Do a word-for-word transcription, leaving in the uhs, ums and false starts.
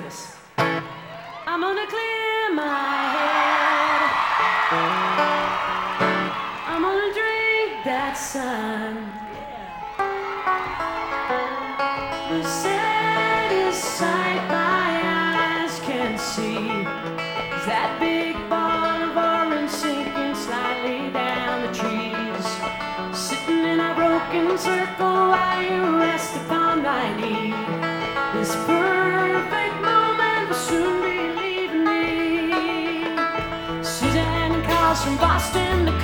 this. I'm gonna clear my head. I'm gonna drink that sun. The saddest sight my eyes can see is that big ball of orange sinking slightly down the trees, sitting in a broken circle while you rest upon my knee. This perfect moment will soon be leaving me. Suzanne calls from Boston.